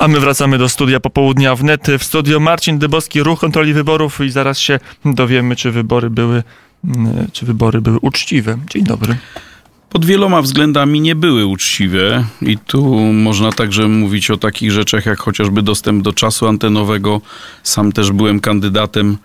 A my wracamy do studia Popołudnia wnet. W studio Marcin Dybowski, Ruch Kontroli Wyborów i zaraz się dowiemy, czy wybory były uczciwe. Dzień dobry. Pod wieloma względami nie były uczciwe i tu można także mówić o takich rzeczach jak chociażby dostęp do czasu antenowego. Sam też byłem kandydatem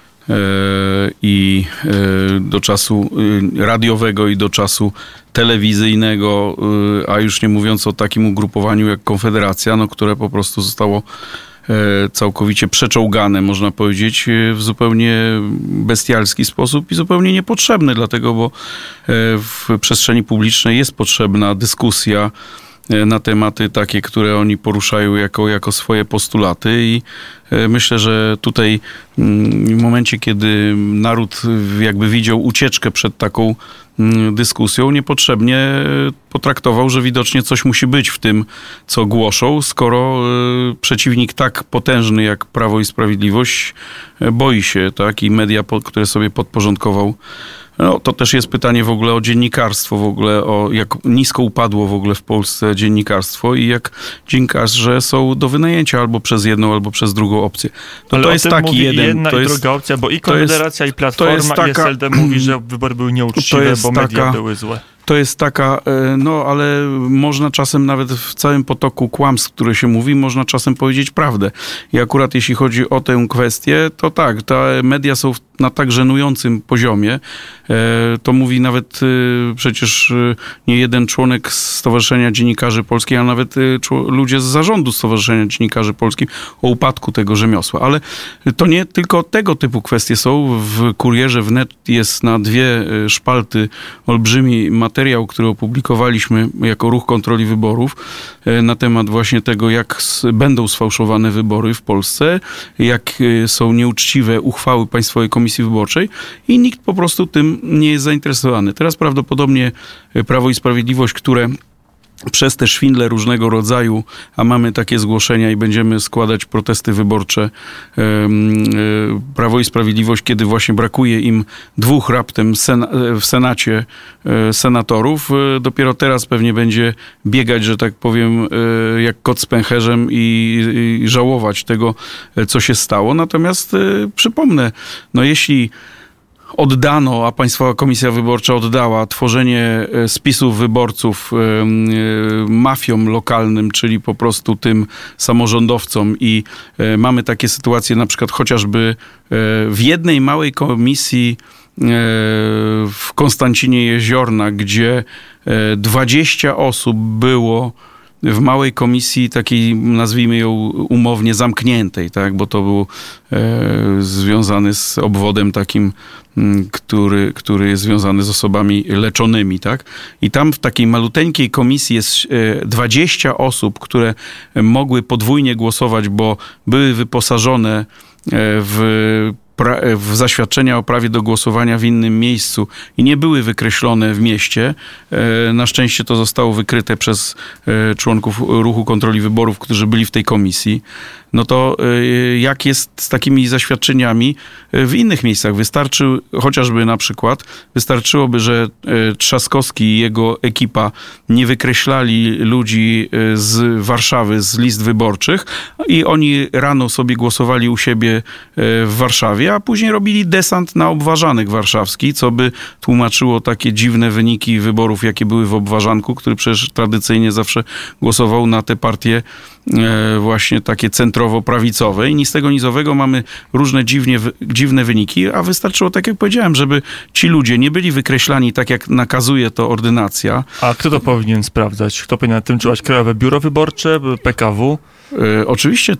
i do czasu radiowego i do czasu telewizyjnego, a już nie mówiąc o takim ugrupowaniu jak Konfederacja, które po prostu zostało całkowicie przeczołgane, można powiedzieć, w zupełnie bestialski sposób i zupełnie niepotrzebny, dlatego, bo w przestrzeni publicznej jest potrzebna dyskusja na tematy takie, które oni poruszają jako swoje postulaty i myślę, że tutaj w momencie, kiedy naród jakby widział ucieczkę przed taką dyskusją, niepotrzebnie potraktował, że widocznie coś musi być w tym, co głoszą, skoro przeciwnik tak potężny jak Prawo i Sprawiedliwość boi się, tak, i media, które sobie podporządkował. No, to też jest pytanie w ogóle o dziennikarstwo, w ogóle o jak nisko upadło w ogóle w Polsce dziennikarstwo i jak dziennikarze są do wynajęcia albo przez jedną, albo przez drugą opcję. Ale to jest taki jedna i druga opcja, bo i Konfederacja, i Platforma, i SLD mówi, że wybory były nieuczciwe, bo media były złe. To jest taka, ale można czasem nawet w całym potoku kłamstw, które się mówi, można czasem powiedzieć prawdę. I akurat jeśli chodzi o tę kwestię, to tak, te media są na tak żenującym poziomie. To mówi nawet przecież nie jeden członek Stowarzyszenia Dziennikarzy Polskich, a nawet ludzie z zarządu Stowarzyszenia Dziennikarzy Polskich o upadku tego rzemiosła. Ale to nie tylko tego typu kwestie są. W Kurierze wnet jest na 2 szpalty olbrzymi materiał, który opublikowaliśmy jako Ruch Kontroli Wyborów na temat właśnie tego, jak będą sfałszowane wybory w Polsce, jak są nieuczciwe uchwały Państwowej Komisji Wyborczej i nikt po prostu tym nie jest zainteresowany. Teraz prawdopodobnie Prawo i Sprawiedliwość, które przez te szwindle różnego rodzaju, a mamy takie zgłoszenia i będziemy składać protesty wyborcze, Prawo i Sprawiedliwość, kiedy właśnie brakuje im 2 raptem w Senacie senatorów, dopiero teraz pewnie będzie biegać, że tak powiem, jak kot z pęcherzem i żałować tego, co się stało. Natomiast przypomnę, jeśli oddano, a Państwowa Komisja Wyborcza oddała tworzenie spisów wyborców mafiom lokalnym, czyli po prostu tym samorządowcom i mamy takie sytuacje na przykład chociażby w jednej małej komisji w Konstancinie Jeziorna, gdzie 20 osób było w małej komisji takiej, nazwijmy ją umownie, zamkniętej, tak, bo to był związany z obwodem takim, który jest związany z osobami leczonymi, tak. I tam w takiej maluteńkiej komisji jest 20 osób, które mogły podwójnie głosować, bo były wyposażone w zaświadczenia o prawie do głosowania w innym miejscu i nie były wykreślone w mieście. Na szczęście to zostało wykryte przez członków Ruchu Kontroli Wyborów, którzy byli w tej komisji. No to jak jest z takimi zaświadczeniami w innych miejscach? Chociażby na przykład, wystarczyłoby, że Trzaskowski i jego ekipa nie wykreślali ludzi z Warszawy z list wyborczych i oni rano sobie głosowali u siebie w Warszawie, a później robili desant na Obwarzanek warszawski, co by tłumaczyło takie dziwne wyniki wyborów, jakie były w Obwarzanku, który przecież tradycyjnie zawsze głosował na te partie właśnie takie centrowo-prawicowe i ni z tego, ni z owego mamy różne dziwne wyniki, a wystarczyło, tak jak powiedziałem, żeby ci ludzie nie byli wykreślani tak, jak nakazuje to ordynacja. A kto to powinien sprawdzać? Kto powinien nad tym czuwać? Krajowe Biuro Wyborcze, PKW? Oczywiście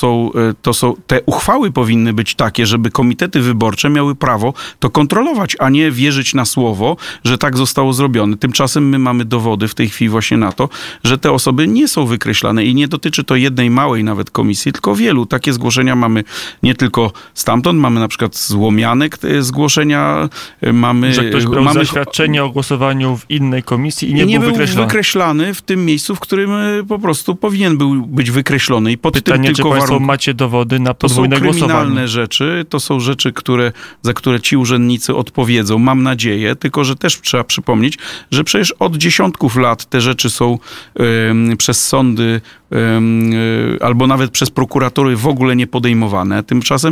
te uchwały powinny być takie, żeby komitety wyborcze miały prawo to kontrolować, a nie wierzyć na słowo, że tak zostało zrobione. Tymczasem my mamy dowody w tej chwili właśnie na to, że te osoby nie są wykreślane i nie dotyczy to jednej małej nawet komisji, tylko wielu. Takie zgłoszenia mamy nie tylko stamtąd, mamy na przykład z Łomianek zgłoszenia, mamy... Że ktoś brał zaświadczenie o głosowaniu w innej komisji i nie był wykreślany w tym miejscu, w którym po prostu powinien był być wykreślony. I pod pytanie, tym tylko czy Państwo macie dowody na podwójne głosowanie? To są kryminalne rzeczy, to są rzeczy, za które ci urzędnicy odpowiedzą, mam nadzieję, tylko że też trzeba przypomnieć, że przecież od dziesiątków lat te rzeczy są przez sądy albo nawet przez prokuratury w ogóle nie podejmowane. Tymczasem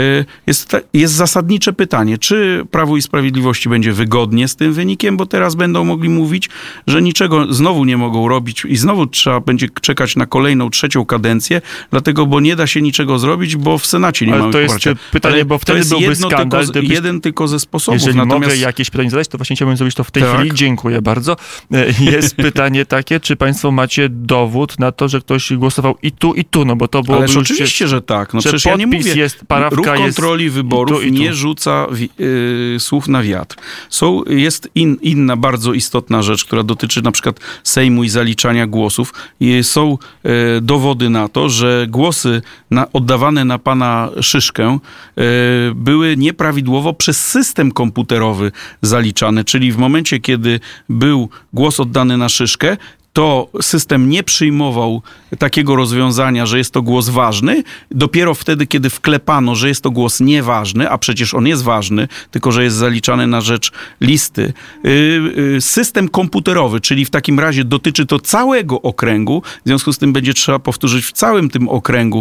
jest zasadnicze pytanie, czy Prawu i Sprawiedliwości będzie wygodnie z tym wynikiem, bo teraz będą mogli mówić, że niczego znowu nie mogą robić i znowu trzeba będzie czekać na kolejną, trzecią kadencję, dlatego, bo nie da się niczego zrobić, bo w Senacie nie mamy poparcia. To jest pytanie, bo wtedy byłby skandal. Jeden tylko ze sposobów. Jeżeli mogę jakieś pytanie zadać, to właśnie chciałbym zrobić to w tej chwili. Dziękuję bardzo. Jest pytanie takie, czy państwo macie dowód na to, że ktoś głosował i tu, no bo to było. Ależ oczywiście, że tak. No przecież ja nie mówię, ruch kontroli wyborów nie rzuca słów na wiatr. Jest inna bardzo istotna rzecz, która dotyczy na przykład Sejmu i zaliczania głosów. Są dowody na to, że głosy oddawane na pana Szyszkę były nieprawidłowo przez system komputerowy zaliczane, czyli w momencie, kiedy był głos oddany na Szyszkę, to system nie przyjmował takiego rozwiązania, że jest to głos ważny. Dopiero wtedy, kiedy wklepano, że jest to głos nieważny, a przecież on jest ważny, tylko że jest zaliczany na rzecz listy. System komputerowy, czyli w takim razie dotyczy to całego okręgu, w związku z tym będzie trzeba powtórzyć w całym tym okręgu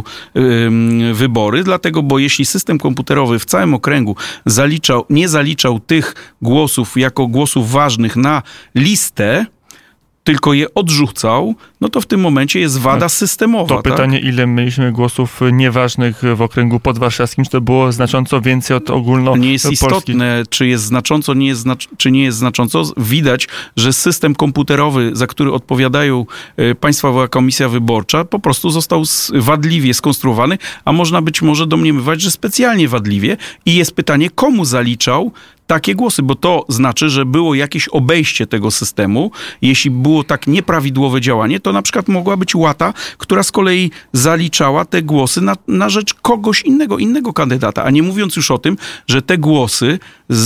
wybory, dlatego, bo jeśli system komputerowy w całym okręgu nie zaliczał tych głosów jako głosów ważnych na listę, tylko je odrzucał, no to w tym momencie jest wada systemowa. To pytanie, ile mieliśmy głosów nieważnych w okręgu podwarszawskim, czy to było znacząco więcej od ogólnopolskich? Nie jest istotne, czy jest znacząco, czy nie jest znacząco. Widać, że system komputerowy, za który odpowiadają Państwowa Komisja Wyborcza, po prostu został wadliwie skonstruowany, a można być może domniemywać, że specjalnie wadliwie. I jest pytanie, komu zaliczał takie głosy, bo to znaczy, że było jakieś obejście tego systemu. Jeśli było tak nieprawidłowe działanie, to na przykład mogła być łata, która z kolei zaliczała te głosy na rzecz kogoś innego kandydata, a nie mówiąc już o tym, że te głosy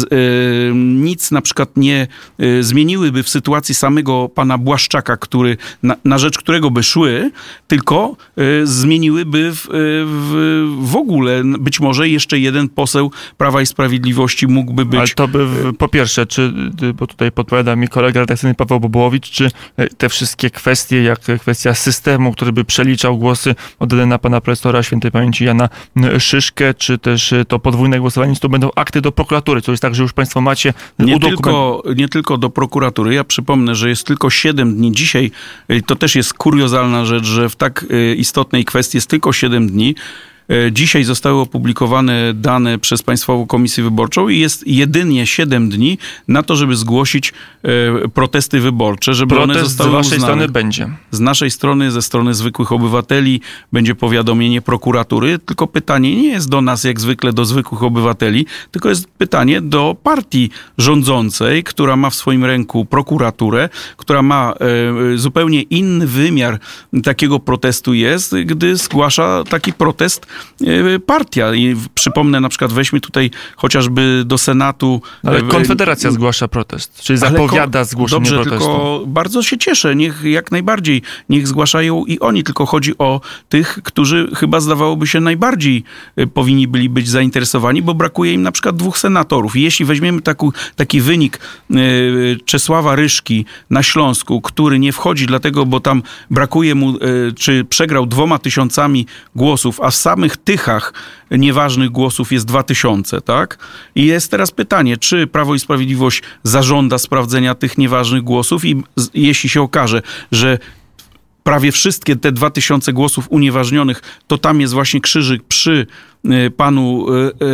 nic na przykład nie zmieniłyby w sytuacji samego pana Błaszczaka, na rzecz którego by szły, tylko zmieniłyby w ogóle, być może jeszcze jeden poseł Prawa i Sprawiedliwości mógłby być. Ale to by, po pierwsze, bo tutaj podpowiada mi kolega redakcyjny Paweł Bobołowicz, czy te wszystkie kwestie, jak kwestia systemu, który by przeliczał głosy oddane na pana profesora świętej pamięci Jana Szyszkę, czy też to podwójne głosowanie, to będą akty do prokuratury, to jest tak, że już państwo macie nie tylko do prokuratury. Ja przypomnę, że jest tylko 7 dni. Dzisiaj to też jest kuriozalna rzecz, że w tak istotnej kwestii jest tylko 7 dni. Dzisiaj zostały opublikowane dane przez Państwową Komisję Wyborczą i jest jedynie 7 dni na to, żeby zgłosić protesty wyborcze, żeby one zostały uznane. Z waszej strony będzie? Z naszej strony, ze strony zwykłych obywateli będzie powiadomienie prokuratury, tylko pytanie nie jest do nas jak zwykle, do zwykłych obywateli, tylko jest pytanie do partii rządzącej, która ma w swoim ręku prokuraturę, która ma zupełnie inny wymiar takiego protestu jest, gdy zgłasza taki protest partia. I przypomnę, na przykład weźmy tutaj chociażby do Senatu. Ale Konfederacja zgłasza protest, czyli zapowiada zgłoszenie protestu. Dobrze, tylko bardzo się cieszę. Jak najbardziej niech zgłaszają i oni, tylko chodzi o tych, którzy chyba zdawałoby się najbardziej powinni byli być zainteresowani, bo brakuje im na przykład 2 senatorów. I jeśli weźmiemy taki wynik Czesława Ryszki na Śląsku, który nie wchodzi dlatego, bo tam brakuje mu, czy przegrał 2000 głosów, a w samych Tychach nieważnych głosów jest 2000, tak? I jest teraz pytanie, czy Prawo i Sprawiedliwość zażąda sprawdzenia tych nieważnych głosów i jeśli się okaże, że prawie wszystkie te 2000 głosów unieważnionych, to tam jest właśnie krzyżyk przy panu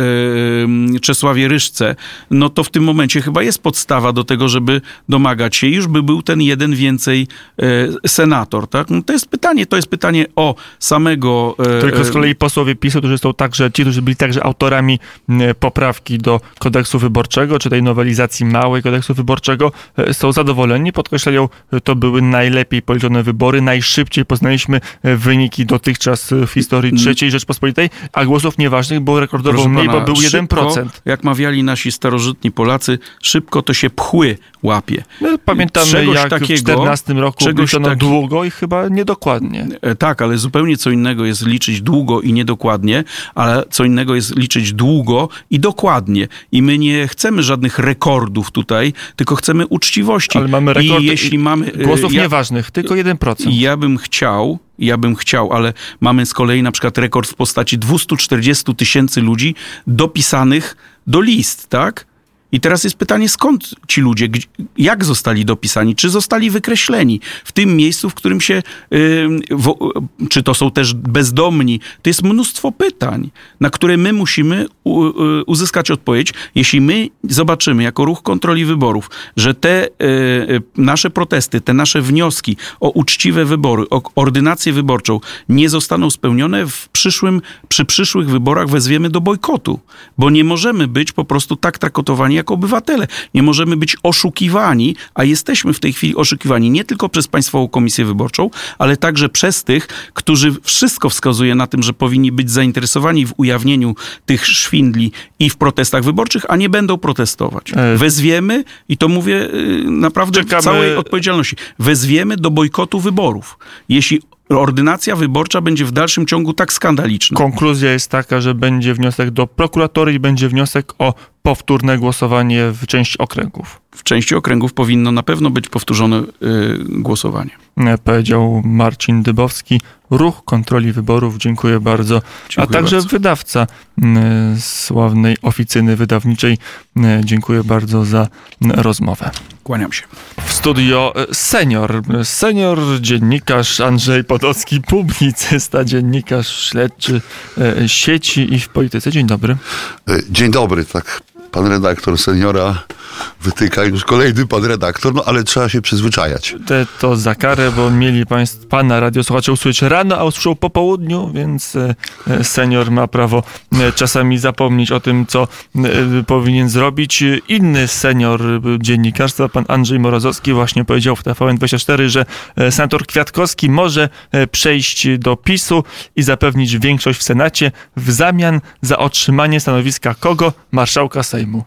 Czesławie Ryszce, no to w tym momencie chyba jest podstawa do tego, żeby domagać się. Już by był ten jeden więcej senator, tak? No to jest pytanie o samego... Tylko z kolei posłowie PiS-u, którzy są także, ci, którzy byli także autorami poprawki do kodeksu wyborczego, czy tej nowelizacji małej kodeksu wyborczego, są zadowoleni, podkreślają, to były najlepiej policzone wybory, najszybciej poznaliśmy wyniki dotychczas w historii III Rzeczpospolitej, a głosów nieważnych było rekordowo mniej, bo był 1%. Jak mawiali nasi starożytni Polacy, szybko to się pchły łapie. My pamiętamy, Czegoś jak takiego, w 2014 roku liczono długo i chyba niedokładnie. Tak, ale zupełnie co innego jest liczyć długo i niedokładnie, ale co innego jest liczyć długo i dokładnie. I my nie chcemy żadnych rekordów tutaj, tylko chcemy uczciwości. Ale mamy rekord I jeśli mamy głosów nieważnych, tylko 1%. Ja bym chciał, ale mamy z kolei na przykład rekord w postaci 240 000 ludzi dopisanych do list, tak? I teraz jest pytanie, skąd ci ludzie, jak zostali dopisani, czy zostali wykreśleni w tym miejscu, w którym się, czy to są też bezdomni. To jest mnóstwo pytań, na które my musimy uzyskać odpowiedź. Jeśli my zobaczymy jako Ruch Kontroli Wyborów, że te nasze protesty, te nasze wnioski o uczciwe wybory, o ordynację wyborczą nie zostaną spełnione, przy przyszłych wyborach wezwiemy do bojkotu, bo nie możemy być po prostu tak traktowani jako obywatele. Nie możemy być oszukiwani, a jesteśmy w tej chwili oszukiwani nie tylko przez Państwową Komisję Wyborczą, ale także przez tych, którzy wszystko wskazuje na tym, że powinni być zainteresowani w ujawnieniu tych szwindli i w protestach wyborczych, a nie będą protestować. Wezwiemy, i to mówię naprawdę w całej odpowiedzialności, wezwiemy do bojkotu wyborów. Jeśli ordynacja wyborcza będzie w dalszym ciągu tak skandaliczna. Konkluzja jest taka, że będzie wniosek do prokuratury i będzie wniosek o powtórne głosowanie w części okręgów. W części okręgów powinno na pewno być powtórzone głosowanie. Powiedział Marcin Dybowski, Ruch Kontroli Wyborów. Dziękuję bardzo. Dziękuję a także bardzo. wydawca sławnej oficyny wydawniczej. Dziękuję bardzo za rozmowę. Kłaniam się. W studio senior dziennikarz Andrzej Potocki, publicysta, dziennikarz śledczy sieci i w polityce. Dzień dobry. Dzień dobry, tak. Pan redaktor seniora wytyka, już kolejny pan redaktor, no ale trzeba się przyzwyczajać. To za karę, bo mieli pana radiosłuchacze usłyszeć rano, a usłyszał po południu, więc senior ma prawo czasami zapomnieć o tym, co powinien zrobić. Inny senior dziennikarstwa, pan Andrzej Morozowski, właśnie powiedział w TVN24, że senator Kwiatkowski może przejść do PiS-u i zapewnić większość w Senacie w zamian za otrzymanie stanowiska kogo? Marszałka Sejmu.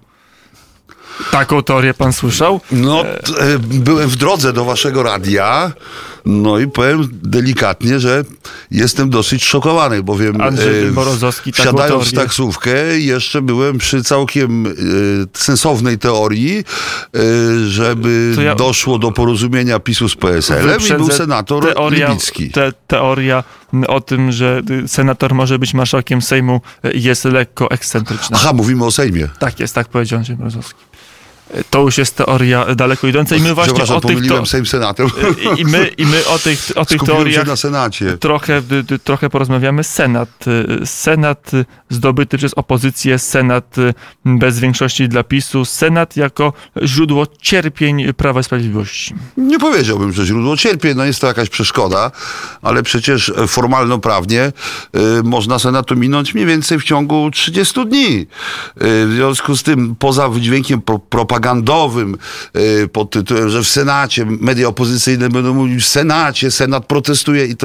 Taką teorię pan słyszał? No, byłem w drodze do waszego radia, no i powiem delikatnie, że jestem dosyć szokowany, bowiem Andrzej Morozowski taką wsiadając w teorię. taksówkę jeszcze byłem przy całkiem sensownej teorii, żeby doszło do porozumienia PiS-u z PSL-em i był senator Libicki. Teoria o tym, że senator może być marszałkiem Sejmu, jest lekko ekscentryczna. Aha, mówimy o Sejmie. Tak jest, tak powiedział Andrzej Morozowski. To już jest teoria daleko idąca i my właśnie o tych Sejm Senatem. I my o tych teoriach na Senacie. Trochę porozmawiamy. Senat zdobyty przez opozycję, Senat bez większości dla PiS-u, Senat jako źródło cierpień Prawa i Sprawiedliwości. Nie powiedziałbym, że źródło cierpień, no jest to jakaś przeszkoda, ale przecież formalno-prawnie można Senatu minąć mniej więcej w ciągu 30 dni. W związku z tym, poza wydźwiękiem propagandowym pod tytułem, że w Senacie media opozycyjne będą mówić w Senacie, Senat protestuje i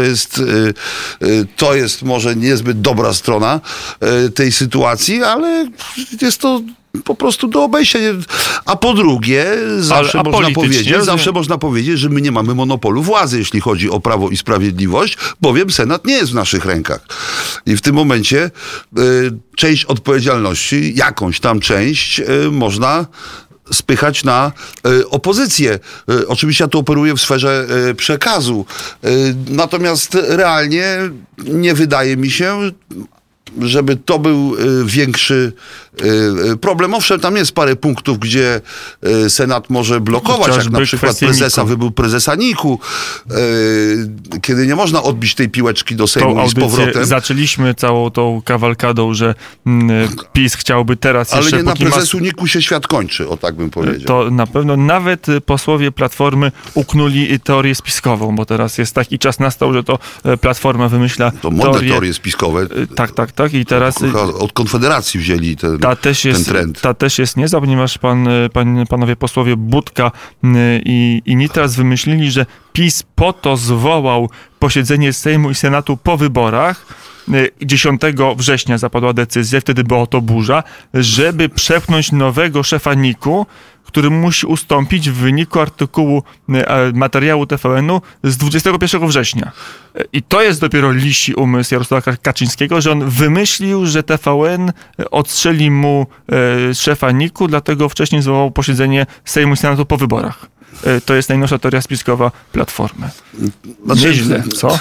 to jest może niezbyt dobra strona tej sytuacji, ale jest to po prostu do obejścia. A po drugie, zawsze można powiedzieć, że my nie mamy monopolu władzy, jeśli chodzi o Prawo i Sprawiedliwość, bowiem Senat nie jest w naszych rękach. I w tym momencie część odpowiedzialności, jakąś tam część można spychać na opozycję. Oczywiście ja tu operuję w sferze przekazu. Natomiast realnie nie wydaje mi się, żeby to był większy problem. Owszem, tam jest parę punktów, gdzie Senat może blokować, jak na przykład wybór prezesa NIK-u, kiedy nie można odbić tej piłeczki do Sejmu i z powrotem. Zaczęliśmy całą tą kawalkadą, że PiS chciałby teraz ale jeszcze... Ale nie na prezesu NIK-u się świat kończy, o tak bym powiedział. To na pewno nawet posłowie Platformy uknuli teorię spiskową, bo teraz jest taki czas nastał, że to Platforma wymyśla to modne teorie spiskowe. Tak. I teraz... Od Konfederacji wzięli ten trend. Ta też jest niezła, ponieważ panowie posłowie Budka i Nitras wymyślili, że PiS po to zwołał posiedzenie Sejmu i Senatu po wyborach. 10 września zapadła decyzja, wtedy była to burza, żeby przepchnąć nowego szefa NIK-u, który musi ustąpić w wyniku artykułu materiału TVN-u z 21 września. I to jest dopiero lisi umysł Jarosława Kaczyńskiego, że on wymyślił, że TVN odstrzeli mu szefa NIK-u, dlatego wcześniej zwołał posiedzenie Sejmu i Senatu po wyborach. To jest najnowsza teoria spiskowa Platformy. Nieźle, co?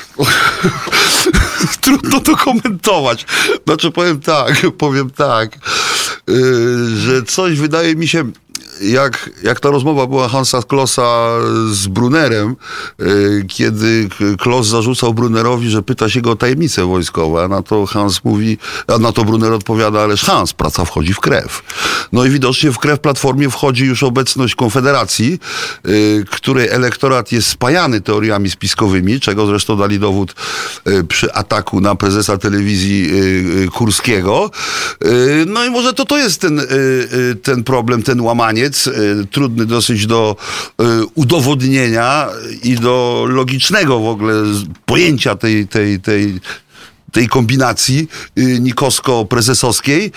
Trudno to komentować. Znaczy powiem tak, że coś wydaje mi się, jak ta rozmowa była Hansa Klossa z Brunnerem, kiedy Kloss zarzucał Brunnerowi, że pyta się go o tajemnice wojskowe, a na to Brunner odpowiada, ależ Hans, praca wchodzi w krew. No i widocznie w krew Platformie wchodzi już obecność Konfederacji, której elektorat jest spajany teoriami spiskowymi, czego zresztą dali dowód przy ataku na prezesa telewizji Kurskiego. No i może to jest ten problem, ten łamaniec, trudny dosyć do udowodnienia i do logicznego w ogóle pojęcia tej kombinacji nikowsko-prezesowskiej.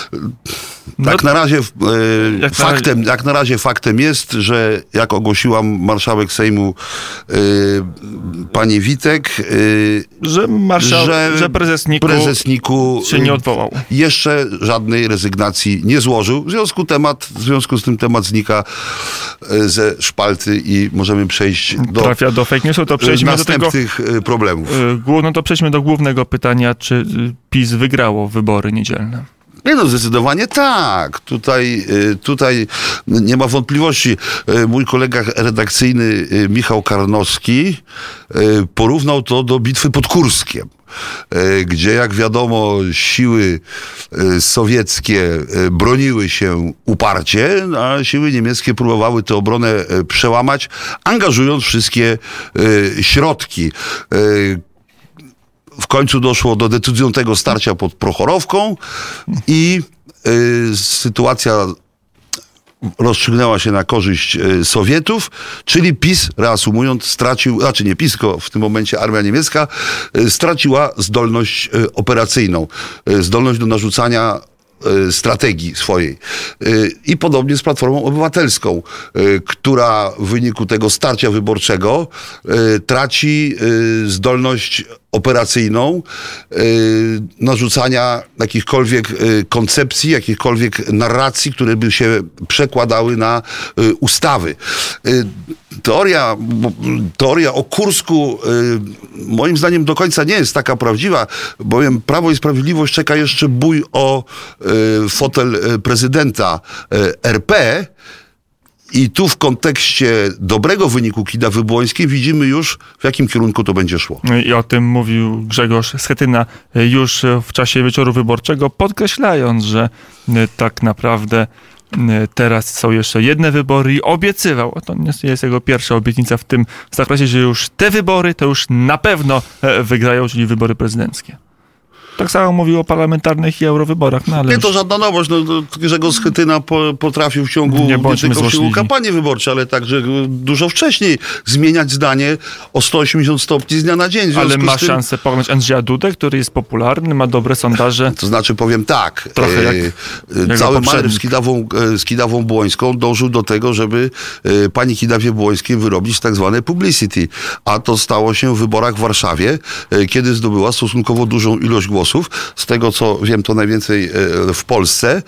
Jak na razie faktem jest, że jak ogłosiła marszałek Sejmu pani Witek, że prezes NIK-u się nie odwołał. Jeszcze żadnej rezygnacji nie złożył. W związku z tym temat znika ze szpalty i możemy przejść do fake newsu, to przejdźmy następnych problemów. To przejdźmy do głównego pytania, czy PiS wygrało wybory niedzielne. Nie no, zdecydowanie tak. Tutaj nie ma wątpliwości. Mój kolega redakcyjny Michał Karnowski porównał to do bitwy pod Kurskiem, gdzie jak wiadomo siły sowieckie broniły się uparcie, a siły niemieckie próbowały tę obronę przełamać, angażując wszystkie środki. W końcu doszło do decydującego starcia pod Prochorowką i sytuacja rozstrzygnęła się na korzyść Sowietów, czyli PiS, reasumując, nie PiS, tylko w tym momencie armia niemiecka straciła zdolność operacyjną, zdolność do narzucania strategii swojej. I podobnie z Platformą Obywatelską, która w wyniku tego starcia wyborczego traci zdolność operacyjną, narzucania jakichkolwiek koncepcji, jakichkolwiek narracji, które by się przekładały na ustawy. Teoria o Kursku moim zdaniem do końca nie jest taka prawdziwa, bowiem Prawo i Sprawiedliwość czeka jeszcze bój o fotel prezydenta RP. I tu w kontekście dobrego wyniku Kidawy-Błońskiej widzimy już, w jakim kierunku to będzie szło. I o tym mówił Grzegorz Schetyna już w czasie wieczoru wyborczego, podkreślając, że tak naprawdę teraz są jeszcze jedne wybory i obiecywał, to nie jest jego pierwsza obietnica w tym zakresie, że już te wybory to już na pewno wygrają, czyli wybory prezydenckie. Tak samo mówił o parlamentarnych i eurowyborach. No, ale nie, to żadna nowość. Grzegorz Schetyna potrafił w ciągu nie tylko w ciągu kampanii wyborczej, ale także dużo wcześniej zmieniać zdanie o 180 stopni z dnia na dzień. Ale ma szansę pokonać Andrzeja Dudę, który jest popularny, ma dobre sondaże. To znaczy powiem tak. Trochę jak cały manewr z Kidawą-Błońską dążył do tego, żeby pani Kidawie-Błońskiej wyrobić tak zwane publicity. A to stało się w wyborach w Warszawie, kiedy zdobyła stosunkowo dużą ilość głosów. Z tego, co wiem, to najwięcej w Polsce.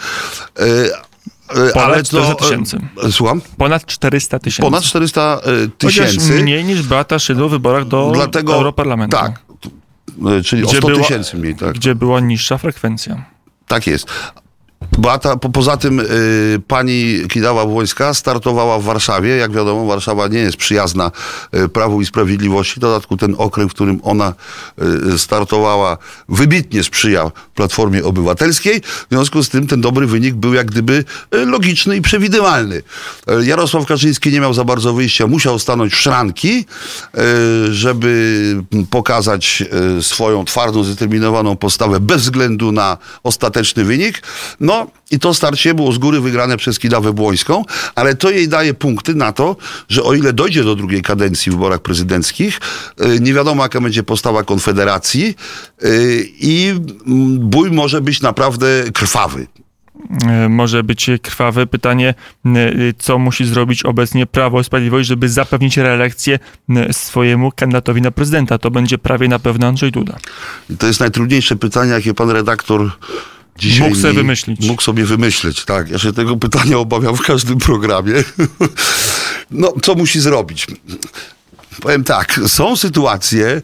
Ponad 400 tysięcy. Słucham? Ponad 400 tysięcy. Ponad 400 tysięcy. Chociaż mniej niż Beata Szydło w wyborach do Europarlamentu. Tak. Czyli o 100 tysięcy mniej. Tak. Gdzie była niższa frekwencja. Tak jest. Poza tym pani Kidawa-Błońska startowała w Warszawie. Jak wiadomo, Warszawa nie jest przyjazna Prawu i Sprawiedliwości. W dodatku ten okręg, w którym ona startowała, wybitnie sprzyja Platformie Obywatelskiej. W związku z tym ten dobry wynik był jak gdyby logiczny i przewidywalny. Jarosław Kaczyński nie miał za bardzo wyjścia. Musiał stanąć w szranki, żeby pokazać swoją twardą, zdeterminowaną postawę bez względu na ostateczny wynik. No i to starcie było z góry wygrane przez Kidawę-Błońską, ale to jej daje punkty na to, że o ile dojdzie do drugiej kadencji w wyborach prezydenckich, nie wiadomo jaka będzie postawa Konfederacji i bój może być naprawdę krwawy. może być krwawy. Pytanie, co musi zrobić obecnie Prawo i Sprawiedliwość, żeby zapewnić reelekcję swojemu kandydatowi na prezydenta. To będzie prawie na pewno Andrzej Duda. I to jest najtrudniejsze pytanie, jakie pan redaktor dzisiaj mógł sobie wymyślić. Tak, ja się tego pytania obawiam w każdym programie. No, co musi zrobić? Powiem tak, są sytuacje,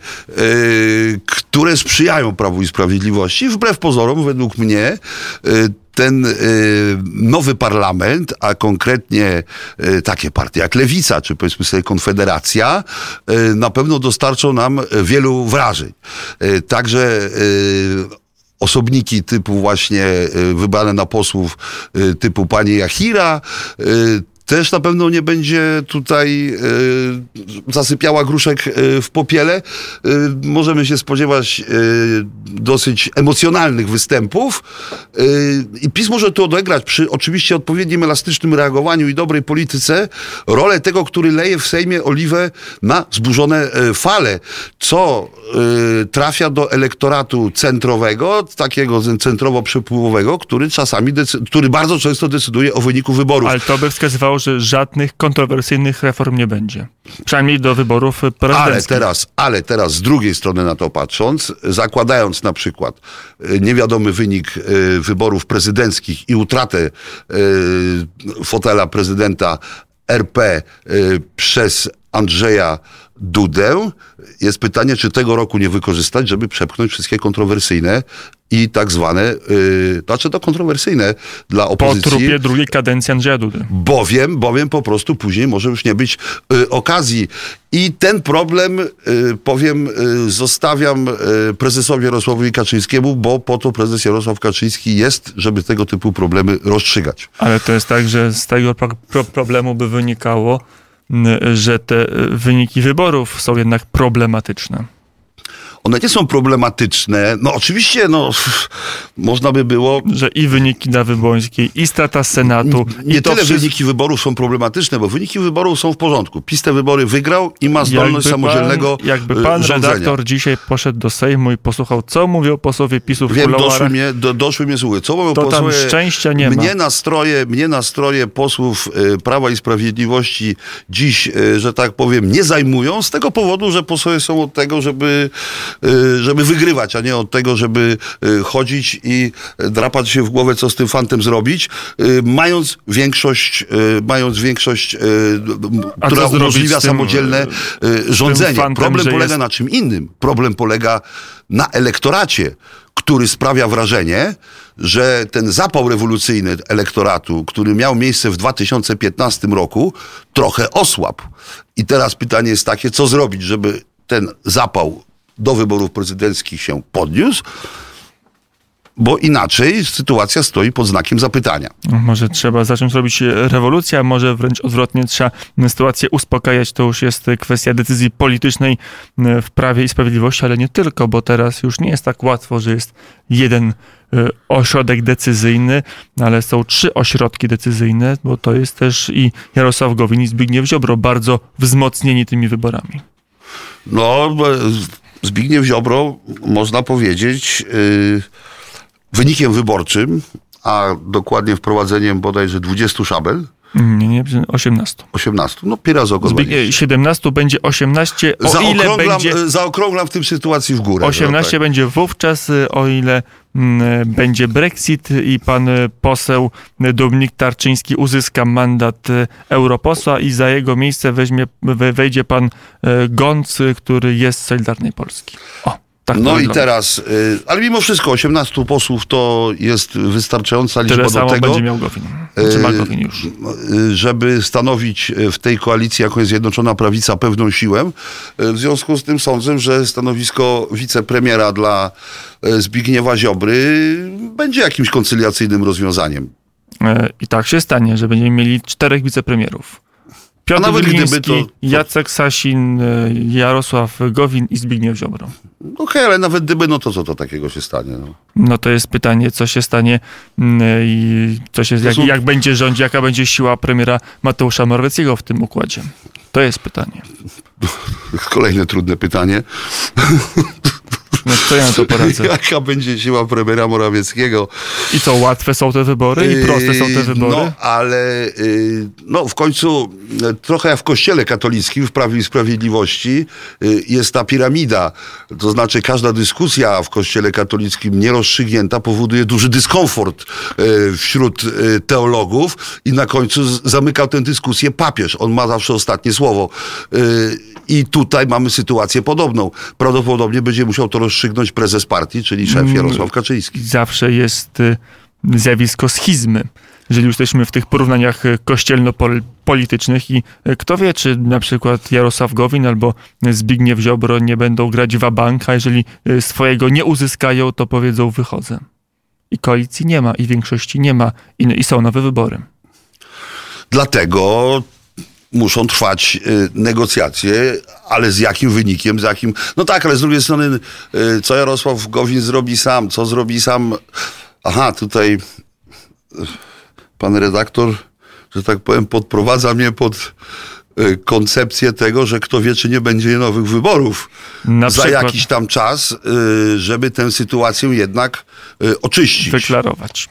które sprzyjają Prawu i Sprawiedliwości. Wbrew pozorom, według mnie, ten nowy parlament, a konkretnie takie partie jak Lewica, czy powiedzmy sobie Konfederacja, na pewno dostarczą nam wielu wrażeń. Także osobniki typu właśnie wybrane na posłów typu pani Jachira, też na pewno nie będzie tutaj zasypiała gruszek w popiele. Możemy się spodziewać dosyć emocjonalnych występów i PiS może tu odegrać przy oczywiście odpowiednim elastycznym reagowaniu i dobrej polityce rolę tego, który leje w Sejmie oliwę na zburzone fale, co trafia do elektoratu centrowego, takiego centrowo-przepływowego, który bardzo często decyduje o wyniku wyborów. Ale to by wskazywało, że żadnych kontrowersyjnych reform nie będzie. Przynajmniej do wyborów prezydenckich. Ale teraz z drugiej strony na to patrząc, zakładając na przykład niewiadomy wynik wyborów prezydenckich i utratę fotela prezydenta RP przez Andrzeja Dudę, jest pytanie, czy tego roku nie wykorzystać, żeby przepchnąć wszystkie kontrowersyjne i tak zwane, to kontrowersyjne dla opozycji. Po trupie drugiej kadencji Andrzeja Dudy. Bowiem po prostu później może już nie być okazji. I ten problem, zostawiam prezesowi Jarosławowi Kaczyńskiemu, bo po to prezes Jarosław Kaczyński jest, żeby tego typu problemy rozstrzygać. Ale to jest tak, że z tego problemu by wynikało, że te wyniki wyborów są jednak problematyczne. One nie są problematyczne. No oczywiście, można by było... Że i wyniki na Wybońskiej, i strata Senatu... Nie tyle wyniki wyborów są problematyczne, bo wyniki wyborów są w porządku. PiS te wybory wygrał i ma zdolność samodzielnego Jakby pan rządzenia. redaktor dzisiaj poszedł do Sejmu i posłuchał, co mówią posłowie PiS-u w kuluarach. Doszły mnie słuchy. Co mówią to posłowie? Tam szczęścia nie ma. Mnie nastroje posłów Prawa i Sprawiedliwości dziś, że tak powiem, nie zajmują z tego powodu, że posłowie są od tego, żeby wygrywać, a nie od tego, żeby chodzić i drapać się w głowę, co z tym fantem zrobić, mając większość, która umożliwia samodzielne rządzenie. Problem polega na czym innym. Problem polega na elektoracie, który sprawia wrażenie, że ten zapał rewolucyjny elektoratu, który miał miejsce w 2015 roku, trochę osłabł. I teraz pytanie jest takie, co zrobić, żeby ten zapał do wyborów prezydenckich się podniósł, bo inaczej sytuacja stoi pod znakiem zapytania. Może trzeba zacząć robić rewolucję, a może wręcz odwrotnie, trzeba sytuację uspokajać. To już jest kwestia decyzji politycznej w Prawie i Sprawiedliwości, ale nie tylko, bo teraz już nie jest tak łatwo, że jest jeden ośrodek decyzyjny, ale są 3 ośrodki decyzyjne, bo to jest też i Jarosław Gowin, i Zbigniew Ziobro, bardzo wzmocnieni tymi wyborami. Zbigniew Ziobro, można powiedzieć, wynikiem wyborczym, a dokładnie wprowadzeniem bodajże 20 szabel. Nie, 18. 18. Piras ogon. 17 będzie 18, zaokrąglam w tym sytuacji w górę. 18 będzie wówczas, o ile będzie Brexit i pan poseł Dominik Tarczyński uzyska mandat europosła i za jego miejsce wejdzie pan Gąc, który jest z Solidarnej Polski. Tak i teraz, ale mimo wszystko 18 posłów to jest wystarczająca liczba Tyle samo do tego, będzie miał Gowin. Czy ma Gowin już? Żeby stanowić w tej koalicji jako Zjednoczona Prawica pewną siłę. W związku z tym sądzę, że stanowisko wicepremiera dla Zbigniewa Ziobry będzie jakimś koncyliacyjnym rozwiązaniem. I tak się stanie, że będziemy mieli 4 wicepremierów. Piotr Gliński, Jacek Sasin, Jarosław Gowin i Zbigniew Ziobro. Okej, ale nawet gdyby, to co to takiego się stanie? No to jest pytanie, co się stanie i jak będzie rządzić, jaka będzie siła premiera Mateusza Morawieckiego w tym układzie. To jest pytanie. Kolejne trudne pytanie. No co ja na to poradzę? Jaka będzie siła premiera Morawieckiego. I co, łatwe są te wybory? I proste są te wybory? No, ale w końcu trochę jak w Kościele katolickim, w Prawie i Sprawiedliwości jest ta piramida. To znaczy każda dyskusja w Kościele katolickim nierozstrzygnięta powoduje duży dyskomfort wśród teologów i na końcu zamykał tę dyskusję papież. On ma zawsze ostatnie słowo. I tutaj mamy sytuację podobną. Prawdopodobnie będzie musiał to rozstrzygnąć prezes partii, czyli szef Jarosław Kaczyński. Zawsze jest zjawisko schizmy. Jeżeli już jesteśmy w tych porównaniach kościelno-politycznych i kto wie, czy na przykład Jarosław Gowin albo Zbigniew Ziobro nie będą grać wabank, a jeżeli swojego nie uzyskają, to powiedzą wychodzę. I koalicji nie ma, i większości nie ma, i są nowe wybory. Dlatego muszą trwać negocjacje, ale z jakim wynikiem, z jakim... No tak, ale z drugiej strony, co Jarosław Gowin zrobi sam, co zrobi sam... Aha, tutaj pan redaktor, że tak powiem, podprowadza mnie pod koncepcję tego, że kto wie, czy nie będzie nowych wyborów za jakiś tam czas, żeby tę sytuację jednak oczyścić. Deklarować.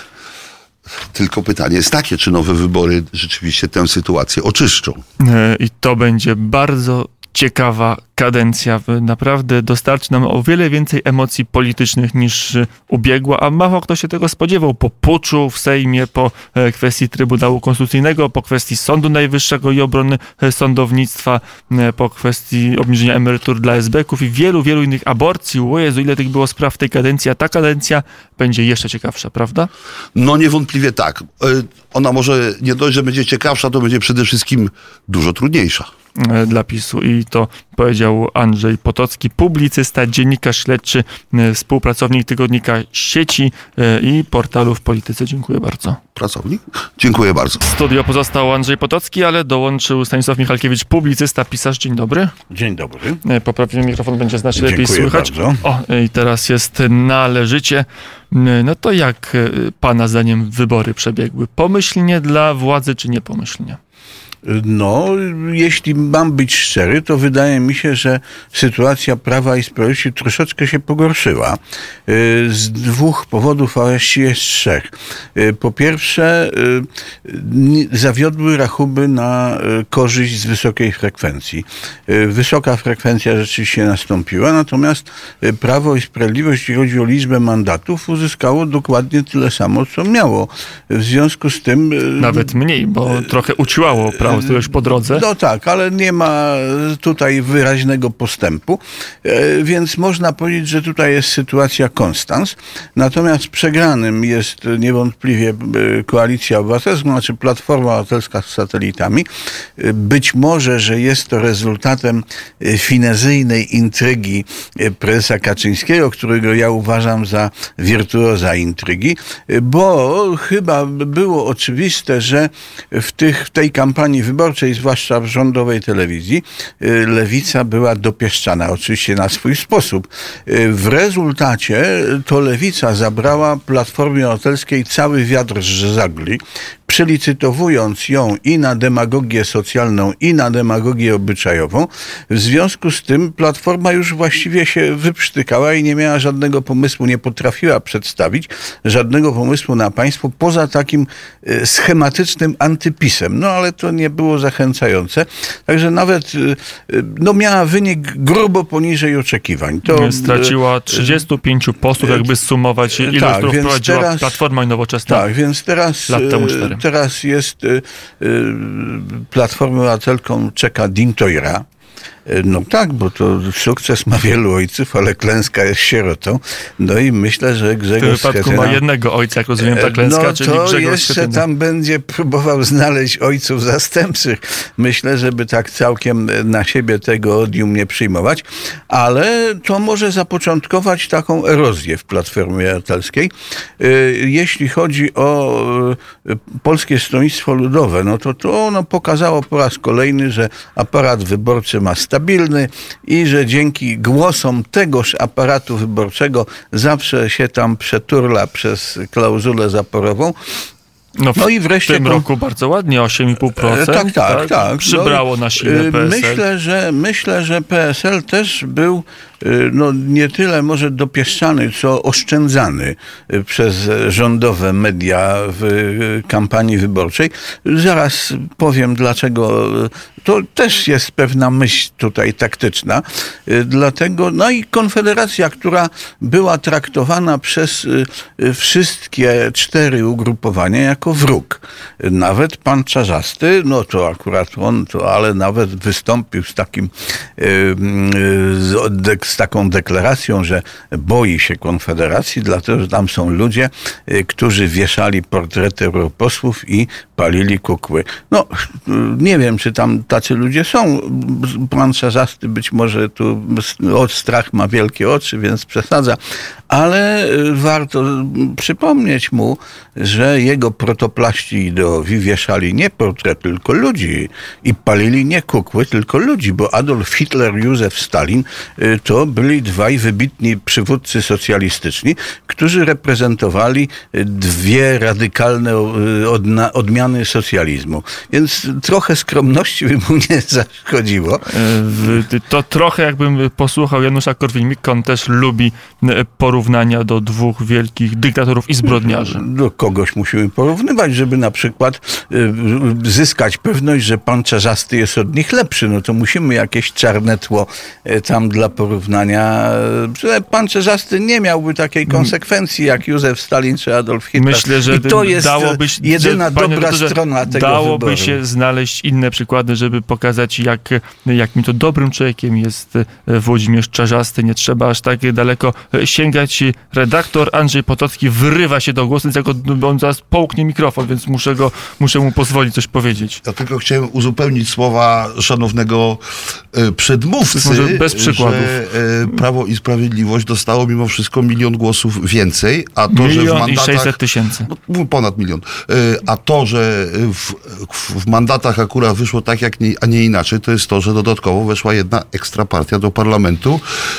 Tylko pytanie jest takie, czy nowe wybory rzeczywiście tę sytuację oczyszczą. I to będzie bardzo ciekawa kadencja. Naprawdę dostarczy nam o wiele więcej emocji politycznych niż ubiegła, a mało kto się tego spodziewał. Po puczu w Sejmie, po kwestii Trybunału Konstytucyjnego, po kwestii Sądu Najwyższego i obrony sądownictwa, po kwestii obniżenia emerytur dla esbeków i wielu, wielu innych aborcji. O Jezu, ile tych było spraw w tej kadencji, a ta kadencja będzie jeszcze ciekawsza, prawda? No niewątpliwie tak. Ona może nie dość, że będzie ciekawsza, to będzie przede wszystkim dużo trudniejsza. Dla PiS-u i to powiedział Andrzej Potocki, publicysta, dziennikarz śledczy, współpracownik tygodnika Sieci i portalu W Polityce. Dziękuję bardzo. Pracownik? Dziękuję bardzo. W studio pozostał Andrzej Potocki, ale dołączył Stanisław Michalkiewicz, publicysta, pisarz. Dzień dobry. Dzień dobry. Poprawimy mikrofon, będzie znacznie lepiej słychać. Bardzo. O, i teraz jest należycie. No to jak pana zdaniem wybory przebiegły? Pomyślnie dla władzy, czy niepomyślnie? No, jeśli mam być szczery, to wydaje mi się, że sytuacja Prawa i Sprawiedliwości troszeczkę się pogorszyła. Z dwóch powodów, a właściwie z trzech. Po pierwsze, zawiodły rachuby na korzyść z wysokiej frekwencji. Wysoka frekwencja rzeczywiście nastąpiła, natomiast Prawo i Sprawiedliwość, jeśli chodzi o liczbę mandatów, uzyskało dokładnie tyle samo, co miało. W związku z tym... Nawet mniej, bo trochę uciłało Prawo po drodze. No tak, ale nie ma tutaj wyraźnego postępu, więc można powiedzieć, że tutaj jest sytuacja konstans. Natomiast przegranym jest niewątpliwie Koalicja Obywatelska, znaczy Platforma Obywatelska z satelitami. Być może, że jest to rezultatem finezyjnej intrygi prezesa Kaczyńskiego, którego ja uważam za wirtuoza intrygi, bo chyba było oczywiste, że w tej kampanii wyborczej, zwłaszcza w rządowej telewizji, lewica była dopieszczana, oczywiście na swój sposób. W rezultacie to lewica zabrała Platformie Obywatelskiej cały wiatr z żagli, przelicytowując ją i na demagogię socjalną, i na demagogię obyczajową. W związku z tym Platforma już właściwie się wyprztykała i nie miała żadnego pomysłu, nie potrafiła przedstawić żadnego pomysłu na państwo poza takim schematycznym antypisem. No ale to nie było zachęcające. Także nawet miała wynik grubo poniżej oczekiwań. To straciła 35 posłów, jakby sumować ilość, którą wprowadziła Platforma i Nowoczesna. Tak, więc teraz jest Platformą Obywatelską czeka Dintojra. No tak, bo to sukces ma wielu ojców, ale klęska jest sierotą. No i myślę, że Grzegorz Schetyna... W wypadku ma jednego ojca, jak rozumiem, ta klęska, czyli to Grzegorz jeszcze Schetyna. Tam będzie próbował znaleźć ojców zastępczych. Myślę, żeby tak całkiem na siebie tego odium nie przyjmować, ale to może zapoczątkować taką erozję w Platformie Obywatelskiej. Jeśli chodzi o Polskie Stronnictwo Ludowe, no to ono pokazało po raz kolejny, że aparat wyborczy ma stabilny i że dzięki głosom tegoż aparatu wyborczego zawsze się tam przeturla przez klauzulę zaporową. No i wreszcie w tym roku bardzo ładnie, 8,5%. Tak. Przybrało na sile PSL. Myślę, że PSL też był nie tyle może dopieszczany, co oszczędzany przez rządowe media w kampanii wyborczej. Zaraz powiem, dlaczego. To też jest pewna myśl tutaj taktyczna. Dlatego, i Konfederacja, która była traktowana przez wszystkie 4 ugrupowania jako wróg. Nawet pan Czarzasty, to akurat on, ale nawet wystąpił z taką deklaracją, że boi się Konfederacji, dlatego że tam są ludzie, którzy wieszali portrety europosłów i palili kukły. Nie wiem, czy tam tacy ludzie są. Pan Czarzasty być może tu strach ma wielkie oczy, więc przesadza. Ale warto przypomnieć mu, że jego protoplaści ideowi wieszali nie portret, tylko ludzi. I palili nie kukły, tylko ludzi, bo Adolf Hitler, Józef Stalin to byli dwaj wybitni przywódcy socjalistyczni, którzy reprezentowali 2 radykalne odmiany socjalizmu. Więc trochę skromności by mu nie zaszkodziło. To trochę jakbym posłuchał Janusza Korwin-Mikke, on też lubi porównania do 2 wielkich dyktatorów i zbrodniarzy. Do kogoś musimy porównywać, żeby na przykład zyskać pewność, że pan Czarzasty jest od nich lepszy. To musimy jakieś czarne tło tam dla porównania. Pan Czarzasty nie miałby takiej konsekwencji jak Józef Stalin czy Adolf Hitler. Myślę, że i to jest jedyna dobra strona tego dałoby wyboru. się znaleźć inne przykłady, żeby pokazać, jakim to dobrym człowiekiem jest Włodzimierz Czarzasty. Nie trzeba aż tak daleko sięgać. Redaktor Andrzej Potocki wyrywa się do głosu, bo on zaraz połknie mikrofon, więc muszę mu pozwolić coś powiedzieć. Ja tylko chciałem uzupełnić słowa szanownego przedmówcy, może bez przykładów. że Prawo i Sprawiedliwość dostało mimo wszystko 1 000 000 głosów więcej, a to, że w mandatach... 1 600 000. Ponad 1 000 000. A to, że w mandatach akurat wyszło tak, a nie inaczej, to jest to, że dodatkowo weszła 1 ekstra partia do parlamentu.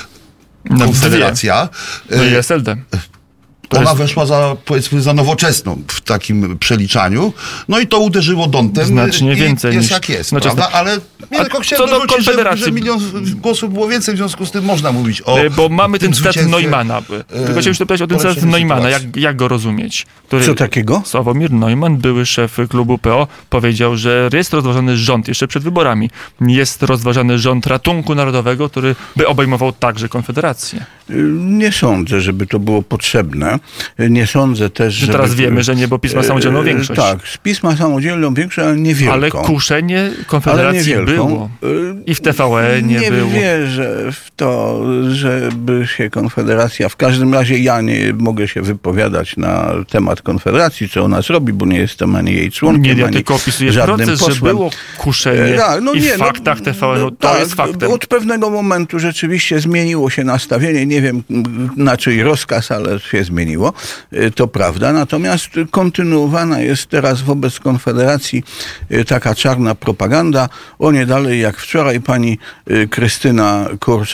Konfederacja. I SLD. Ona weszła za Nowoczesną w takim przeliczaniu. I to uderzyło dątem. Znacznie więcej jest jak jest, prawda? Ale tylko chciałem dorzucić, że 1 000 000 głosów było więcej, w związku z tym można mówić o bo mamy ten cytat Neumana. Tylko chciałem się powiedzieć o tym cytat Neumana. Jak go rozumieć? Co takiego? Sławomir Neumann, były szef klubu PO, powiedział, że jest rozważany rząd, jeszcze przed wyborami, jest rozważany rząd ratunku narodowego, który by obejmował także Konfederację. Nie sądzę, żeby to było potrzebne. Nie sądzę też, że teraz wiemy, że nie, bo PiS ma samodzielną większość. Tak, PiS ma samodzielną większość, ale niewielką. Ale kuszenie Konfederacji było. I w TVN-ie było. Nie wierzę w to, żeby się Konfederacja... W każdym razie ja nie mogę się wypowiadać na temat Konfederacji, co ona zrobi, bo nie jestem ani jej członkiem, nie, ja ani tylko opisuję żadnym proces, posłem. że było kuszenie i w faktach TVN-u. To jest faktem. Od pewnego momentu rzeczywiście zmieniło się nastawienie. Nie wiem na czyj rozkaz, ale się zmieniło. To prawda. Natomiast kontynuowana jest teraz wobec Konfederacji taka czarna propaganda. O nie dalej jak wczoraj pani Krystyna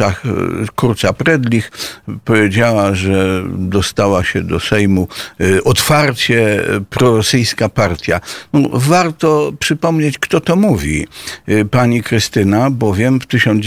Kurcza-Predlich powiedziała, że dostała się do Sejmu otwarcie prorosyjska partia. Warto przypomnieć, kto to mówi. Pani Krystyna, bowiem w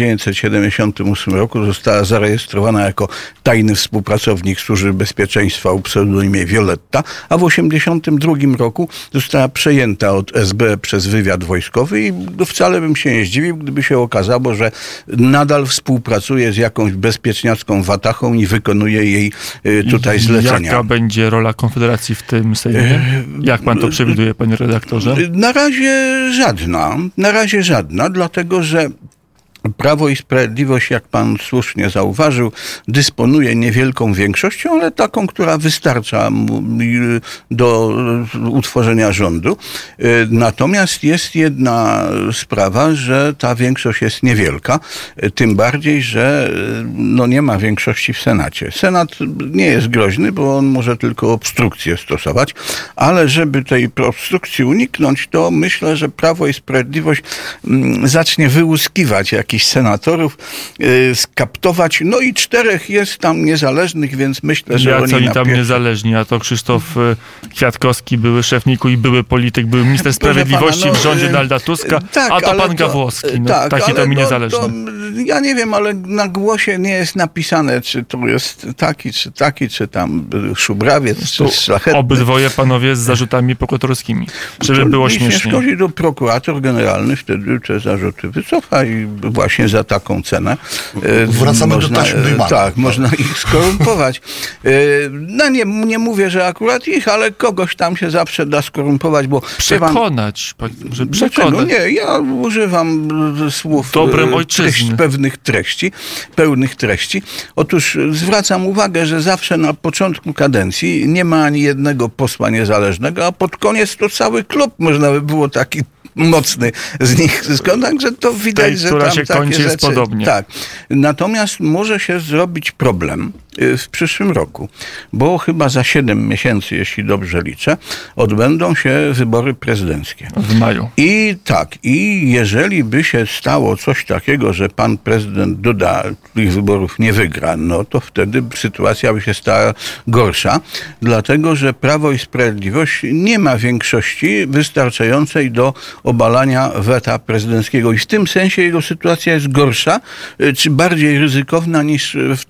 1978 roku została zarejestrowana jako tajny współpracownik Służby Bezpieczeństwa o pseudonimie Violetta, a w 1982 roku została przejęta od SB przez wywiad wojskowy i wcale bym się nie zdziwił, gdyby się okazało, że nadal współpracuje z jakąś bezpieczniacką watachą i wykonuje jej tutaj zlecenia. Jaka będzie rola Konfederacji w tym Sejmie? Jak pan to przewiduje, panie redaktorze? Na razie żadna, dlatego że Prawo i Sprawiedliwość, jak pan słusznie zauważył, dysponuje niewielką większością, ale taką, która wystarcza do utworzenia rządu. Natomiast jest jedna sprawa, że ta większość jest niewielka, tym bardziej, że nie ma większości w Senacie. Senat nie jest groźny, bo on może tylko obstrukcję stosować, ale żeby tej obstrukcji uniknąć, to myślę, że Prawo i Sprawiedliwość zacznie wyłuskiwać jakieś jakichś senatorów skaptować. No i 4 jest tam niezależnych, więc myślę, że oni tam niezależni, a to Krzysztof Kwiatkowski, były szef NIK-u i były polityk, był minister sprawiedliwości w rządzie Donalda Tuska, tak, a to pan Gawłowski. Taki to mi niezależny. Ja nie wiem, ale na głosie nie jest napisane, czy to jest taki, czy tam Szubrawiec, czy Szlachetny. Obydwoje panowie z zarzutami prokuratorskimi, żeby było śmiesznie. Nie szkodzi, to prokurator generalny wtedy te zarzuty wycofa i właśnie za taką cenę wracamy do taśmy Neumanna. Tak, można ich skorumpować. No nie mówię, że akurat ich, ale kogoś tam się zawsze da skorumpować, bo... Przekonać. Nie, ja używam słów pełnych treści. Otóż zwracam uwagę, że zawsze na początku kadencji nie ma ani jednego posła niezależnego, a pod koniec to cały klub można by było taki mocny z nich zyskał, także to widać, że która tam się takie kończy, rzeczy... jest podobnie. Tak. Natomiast może się zrobić problem w przyszłym roku, bo chyba za 7 miesięcy, jeśli dobrze liczę, odbędą się wybory prezydenckie. W maju. I jeżeli by się stało coś takiego, że pan prezydent Duda tych wyborów nie wygra, no to wtedy sytuacja by się stała gorsza, dlatego że Prawo i Sprawiedliwość nie ma większości wystarczającej do obalania weta prezydenckiego i w tym sensie jego sytuacja jest gorsza, czy bardziej ryzykowna niż w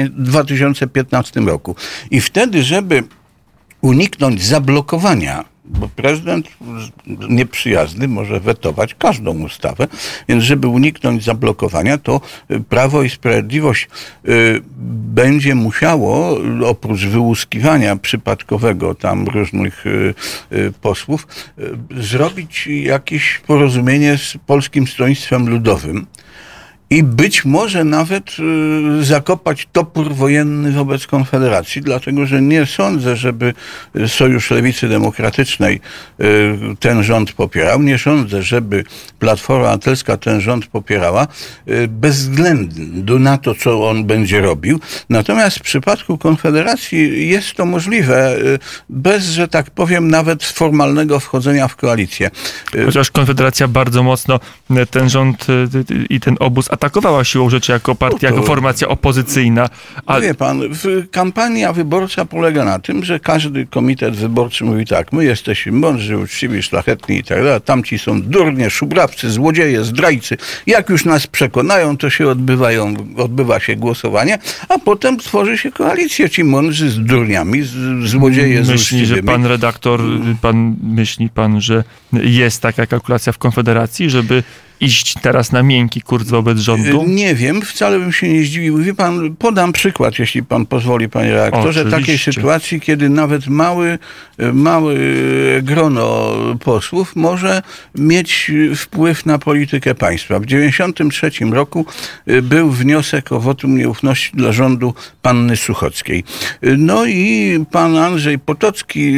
2015 roku. I wtedy, żeby uniknąć zablokowania, bo prezydent nieprzyjazny może wetować każdą ustawę, więc żeby uniknąć zablokowania, to Prawo i Sprawiedliwość będzie musiało, oprócz wyłuskiwania przypadkowego tam różnych posłów, zrobić jakieś porozumienie z Polskim Stronnictwem Ludowym i być może nawet zakopać topór wojenny wobec Konfederacji, dlatego że nie sądzę, żeby Sojusz Lewicy Demokratycznej ten rząd popierał. Nie sądzę, żeby Platforma Obywatelska ten rząd popierała, bez względu na to, co on będzie robił. Natomiast w przypadku Konfederacji jest to możliwe, bez, że tak powiem, nawet formalnego wchodzenia w koalicję. Chociaż Konfederacja bardzo mocno ten rząd i ten obóz atakowała siłą rzeczy jako partia, jako formacja opozycyjna. Wie pan, kampania wyborcza polega na tym, że każdy komitet wyborczy mówi tak, my jesteśmy mądrzy, uczciwi, szlachetni i tak dalej, tamci są durnie, szubrawcy, złodzieje, zdrajcy. Jak już nas przekonają, to się odbywa się głosowanie, a potem tworzy się koalicję. Ci mądrzy z durniami, złodzieje z uczciwymi. Myśli, że pan redaktor, myśli pan, że jest taka kalkulacja w Konfederacji, żeby iść teraz na miękki kurs wobec rządu? Nie wiem, wcale bym się nie zdziwił. Wie pan, podam przykład, jeśli pan pozwoli, panie redaktorze, takiej sytuacji, kiedy nawet mały grono posłów może mieć wpływ na politykę państwa. W 1993 roku był wniosek o wotum nieufności dla rządu panny Suchockiej. No i pan Andrzej Potocki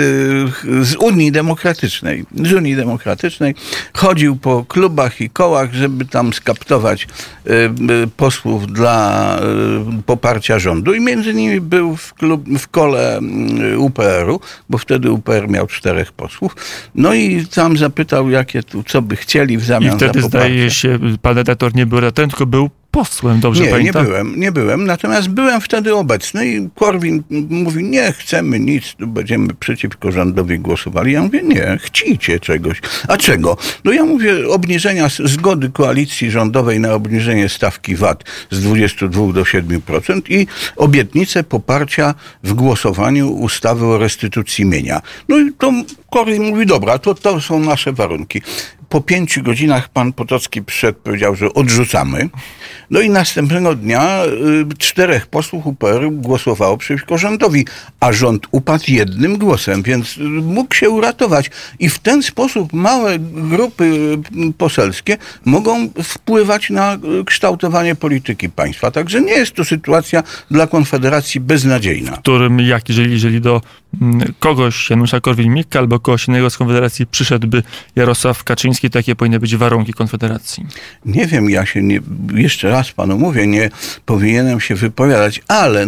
z Unii Demokratycznej chodził po klubach i kołach, żeby tam skaptować posłów dla poparcia rządu i między nimi był w kole UPR-u, bo wtedy UPR miał 4 posłów. No i tam zapytał, co by chcieli w zamian za poparcie. I wtedy zdaje się, pan redaktor nie był redaktorem, tylko był posłem, dobrze pamiętam? Nie byłem, natomiast byłem wtedy obecny i Korwin mówi, nie chcemy nic, będziemy przeciwko rządowi głosowali. Ja mówię, nie, chcicie czegoś. A czego? No ja mówię, obniżenia zgody koalicji rządowej na obniżenie stawki VAT z 22 do 7% i obietnicę poparcia w głosowaniu ustawy o restytucji mienia. No i to Korwin mówi, dobra, to są nasze warunki. Po 5 godzinach pan Potocki przyszedł, powiedział, że odrzucamy. No i następnego dnia 4 posłów UPR głosowało przeciwko rządowi, a rząd upadł jednym głosem, więc mógł się uratować. I w ten sposób małe grupy poselskie mogą wpływać na kształtowanie polityki państwa. Także nie jest to sytuacja dla Konfederacji beznadziejna. W którym, jeżeli do kogoś, Janusza Korwin-Mikke albo kogoś innego z Konfederacji przyszedłby Jarosław Kaczyński, takie powinny być warunki Konfederacji? Nie wiem, ja się jeszcze raz panu mówię, nie powinienem się wypowiadać, ale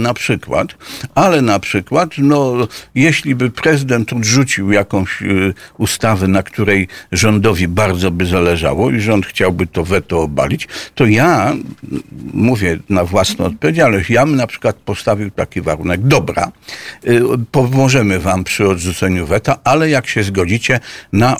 na przykład, no, jeśli by prezydent odrzucił jakąś ustawę, na której rządowi bardzo by zależało i rząd chciałby to weto obalić, to ja, mówię na własną odpowiedzialność, ja bym na przykład postawił taki warunek: dobra, pomożemy wam przy odrzuceniu weta, ale jak się zgodzicie na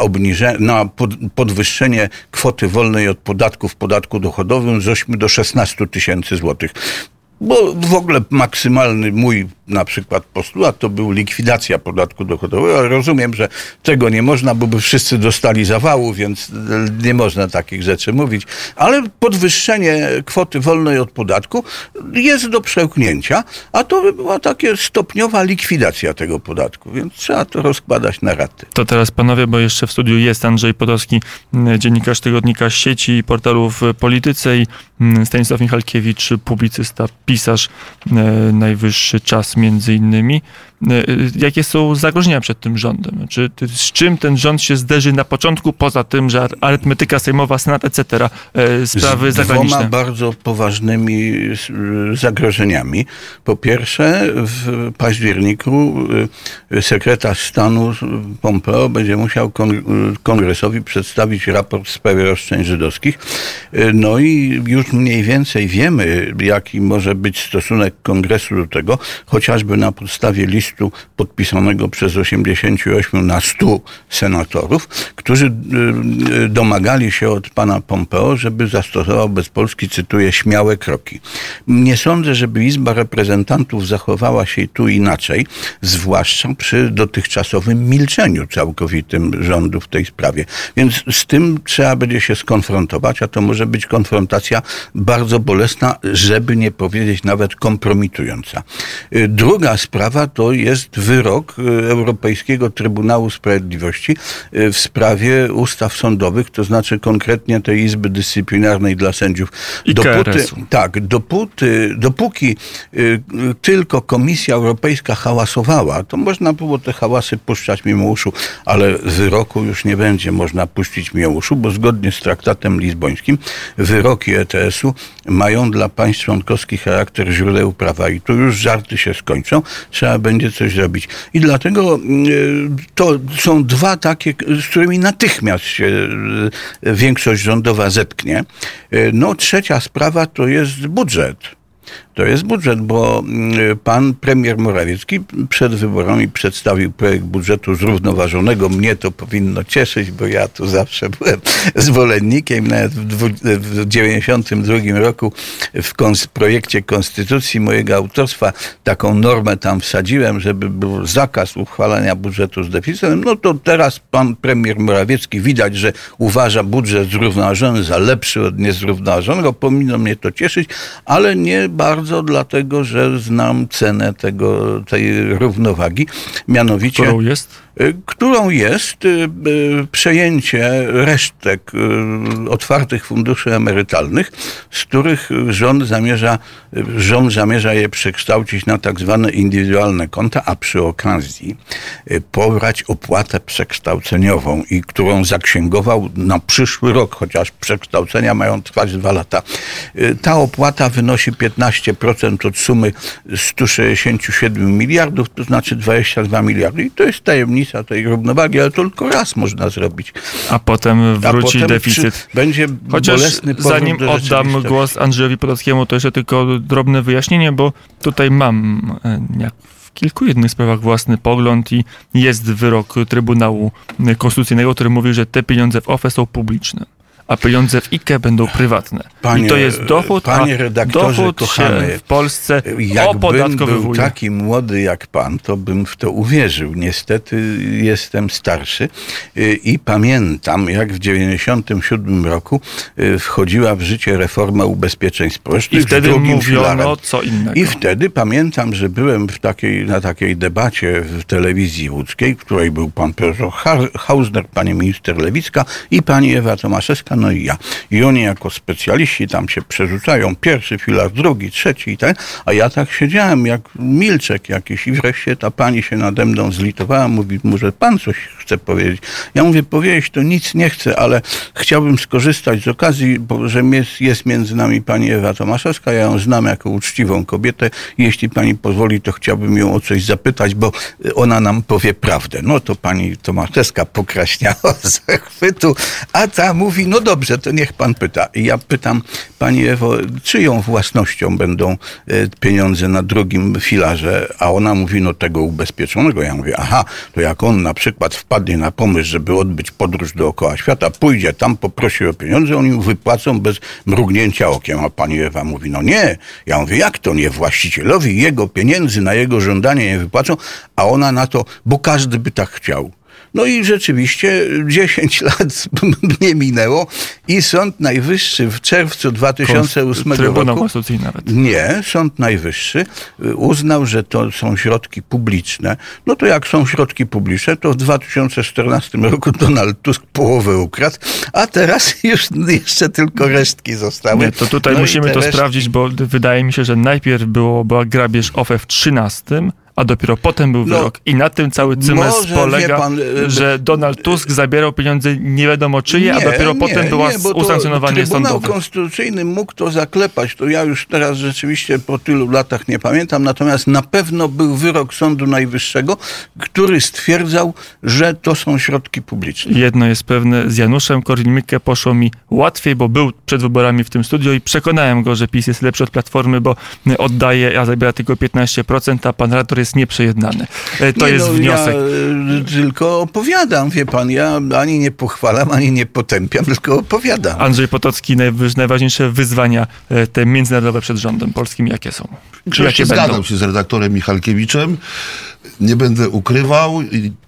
podwyższenie kwoty wolnej od podatku w podatku dochodowym z 8 do 16 tysięcy złotych. Bo w ogóle maksymalny mój na przykład postulat to był likwidacja podatku dochodowego, ale rozumiem, że tego nie można, bo by wszyscy dostali zawału, więc nie można takich rzeczy mówić. Ale podwyższenie kwoty wolnej od podatku jest do przełknięcia, a to by była taka stopniowa likwidacja tego podatku, więc trzeba to rozkładać na raty. To teraz panowie, bo jeszcze w studiu jest Andrzej Podolski, dziennikarz tygodnika Sieci i portalu w Polityce, i Stanisław Michalkiewicz, publicysta, pisarz, Najwyższy Czas między innymi. Jakie są zagrożenia przed tym rządem? Z czym ten rząd się zderzy na początku, poza tym, że arytmetyka sejmowa, Senat, etc., sprawy zagraniczne? Z dwoma bardzo poważnymi zagrożeniami. Po pierwsze, w październiku sekretarz stanu Pompeo będzie musiał kongresowi przedstawić raport w sprawie roszczeń żydowskich. No i już mniej więcej wiemy, jaki może być stosunek kongresu do tego, chociażby na podstawie listu podpisanego przez 88 na 100 senatorów, którzy domagali się od pana Pompeo, żeby zastosował bez Polski, cytuję, śmiałe kroki. Nie sądzę, żeby Izba Reprezentantów zachowała się tu inaczej, zwłaszcza przy dotychczasowym milczeniu całkowitym rządu w tej sprawie. Więc z tym trzeba będzie się skonfrontować, a to może być konfrontacja bardzo bolesna, żeby nie powiedzieć nawet kompromitująca. Druga sprawa to jest wyrok Europejskiego Trybunału Sprawiedliwości w sprawie ustaw sądowych, to znaczy konkretnie tej Izby Dyscyplinarnej dla sędziów. Dopóki tylko Komisja Europejska hałasowała, to można było te hałasy puszczać mimo uszu, ale wyroku już nie będzie można puścić mimo uszu, bo zgodnie z traktatem lizbońskim wyroki ETS-u mają dla państw członkowskich charakter źródeł prawa i tu już żarty się skończą, trzeba będzie coś zrobić. I dlatego to są dwa takie, z którymi natychmiast się większość rządowa zetknie. No, trzecia sprawa to jest budżet. To jest budżet, bo pan premier Morawiecki przed wyborami przedstawił projekt budżetu zrównoważonego. Mnie to powinno cieszyć, bo ja tu zawsze byłem zwolennikiem. Nawet w 1992 roku w projekcie konstytucji mojego autorstwa taką normę tam wsadziłem, żeby był zakaz uchwalania budżetu z deficytem. No to teraz pan premier Morawiecki widać, że uważa budżet zrównoważony za lepszy od niezrównoważonego. Powinno mnie to cieszyć, ale nie bardzo, dlatego że znam cenę tej równowagi. Mianowicie, którą jest przejęcie resztek otwartych funduszy emerytalnych, z których rząd zamierza je przekształcić na tak zwane indywidualne konta, a przy okazji pobrać opłatę przekształceniową, i którą zaksięgował na przyszły rok, chociaż przekształcenia mają trwać 2 lata. Ta opłata wynosi 15% od sumy 167 miliardów, to znaczy 22 miliardy. I to jest tajemnica tej równowagi, ale to tylko raz można zrobić. A potem wróci deficyt. Będzie chociaż bolesny powrót zanim do oddam głos Andrzejowi Podolskiemu, to jeszcze tylko drobne wyjaśnienie, bo tutaj mam jak w kilku innych sprawach własny pogląd i jest wyrok Trybunału Konstytucyjnego, który mówi, że te pieniądze w OFE są publiczne, a pieniądze w IKE będą prywatne. I to jest dochód, panie redaktorze, dochód kochany, się w Polsce opodatkowywuje. Jakbym był taki młody jak pan, to bym w to uwierzył. Niestety jestem starszy i pamiętam, jak w 1997 roku wchodziła w życie reforma ubezpieczeń społecznych. I wtedy mówiono co innego. I wtedy pamiętam, że byłem na takiej debacie w telewizji łódzkiej, w której był pan profesor Hausner, pani minister Lewicka i pani Ewa Tomaszewska. no i ja. I oni jako specjaliści tam się przerzucają, pierwszy filar, drugi, trzeci i tak, a ja tak siedziałem jak milczek jakiś i wreszcie ta pani się nade mną zlitowała, mówi, może pan coś chce powiedzieć. Ja mówię, powiedzieć to nic nie chcę, ale chciałbym skorzystać z okazji, bo że jest między nami pani Ewa Tomaszewska, ja ją znam jako uczciwą kobietę. Jeśli pani pozwoli, to chciałbym ją o coś zapytać, bo ona nam powie prawdę. No to pani Tomaszewska pokraśniała z zachwytu, a ta mówi, no dobrze, to niech pan pyta. I ja pytam, pani Ewo, czyją własnością będą pieniądze na drugim filarze? A ona mówi, no tego ubezpieczonego. Ja mówię, aha, to jak on na przykład wpadnie na pomysł, żeby odbyć podróż dookoła świata, pójdzie tam, poprosi o pieniądze, oni mu wypłacą bez mrugnięcia okiem. A pani Ewa mówi, no nie. Ja mówię, jak to nie? Właścicielowi jego pieniędzy na jego żądanie nie wypłacą, a ona na to, bo każdy by tak chciał. No i rzeczywiście 10 lat nie minęło i Sąd Najwyższy w czerwcu 2008 Trybunał roku... Konstytucyjny nawet. Nie, Sąd Najwyższy uznał, że to są środki publiczne. No to jak są środki publiczne, to w 2014 roku Donald Tusk połowę ukradł, a teraz już jeszcze tylko resztki zostały. Nie, to tutaj musimy to sprawdzić, bo wydaje mi się, że najpierw była grabież OFE w 13, a dopiero potem był wyrok. I na tym cały cymes polega, że Donald Tusk zabierał pieniądze nie wiadomo czyje, a dopiero potem była usankcjonowanie sądowe. Trybunał Konstytucyjny mógł to zaklepać. To ja już teraz rzeczywiście po tylu latach nie pamiętam. Natomiast na pewno był wyrok Sądu Najwyższego, który stwierdzał, że to są środki publiczne. Jedno jest pewne, z Januszem Korwin-Mikke poszło mi łatwiej, bo był przed wyborami w tym studiu i przekonałem go, że PiS jest lepszy od Platformy, bo oddaje, a zabiera tylko 15%, a pan redaktor jest nieprzejednany. To jest wniosek. Ja tylko opowiadam, wie pan, ja ani nie pochwalam, ani nie potępiam, tylko opowiadam. Andrzej Potocki, najważniejsze wyzwania te międzynarodowe przed rządem polskim, jakie są? Oczywiście zgadzam się z redaktorem Michalkiewiczem. Nie będę ukrywał.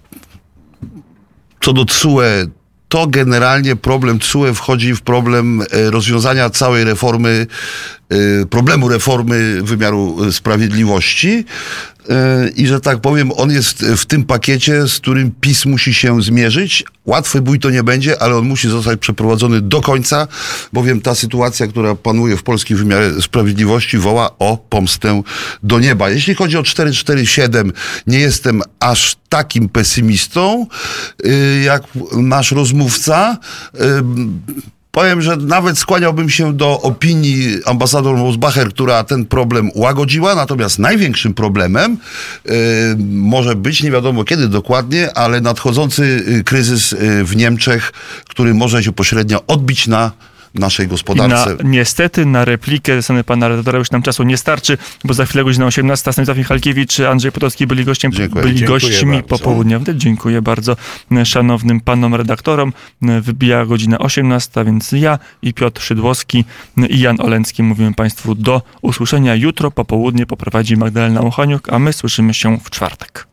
Co do TSUE, to generalnie problem TSUE wchodzi w problem rozwiązania całej reformy, problemu reformy wymiaru sprawiedliwości. I że tak powiem, on jest w tym pakiecie, z którym PiS musi się zmierzyć. Łatwy bój to nie będzie, ale on musi zostać przeprowadzony do końca, bowiem ta sytuacja, która panuje w polskim wymiarze sprawiedliwości, woła o pomstę do nieba. Jeśli chodzi o 447, nie jestem aż takim pesymistą, jak nasz rozmówca. Powiem, że nawet skłaniałbym się do opinii ambasador Mosbacher, która ten problem łagodziła, natomiast największym problemem może być, nie wiadomo kiedy dokładnie, ale nadchodzący kryzys w Niemczech, który może się pośrednio odbić na naszej gospodarce. Niestety na replikę ze strony pana redaktora już nam czasu nie starczy, bo za chwilę godzina 18. Stanisław Michalkiewicz, Andrzej Potocki byli gośćmi popołudniowymi. Dziękuję bardzo szanownym panom redaktorom. Wybija godzina 18, więc ja i Piotr Szydłowski i Jan Olencki mówimy państwu do usłyszenia. Jutro popołudnie poprowadzi Magdalena Uchoniuk, a my słyszymy się w czwartek.